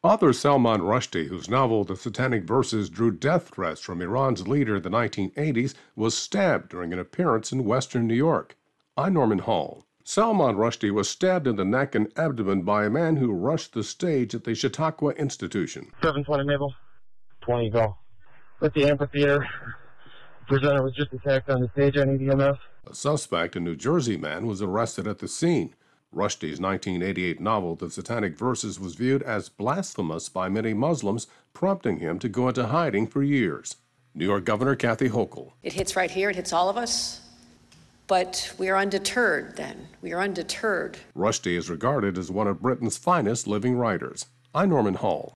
Author Salman Rushdie, whose novel The Satanic Verses drew death threats from Iran's leader in the 1980s, was stabbed during an appearance in western New York. I'm Norman Hall. Salman Rushdie was stabbed in the neck and abdomen by a man who rushed the stage at the Chautauqua Institution. 720 Maple, 20 go. At the amphitheater, the presenter was just attacked on the stage. I need EMS. A suspect, a New Jersey man, was arrested at the scene. Rushdie's 1988 novel, The Satanic Verses, was viewed as blasphemous by many Muslims, prompting him to go into hiding for years. New York Governor Kathy Hochul. It hits right here. It hits all of us. But we are undeterred then. We are undeterred. Rushdie is regarded as one of Britain's finest living writers. I'm Norman Hall.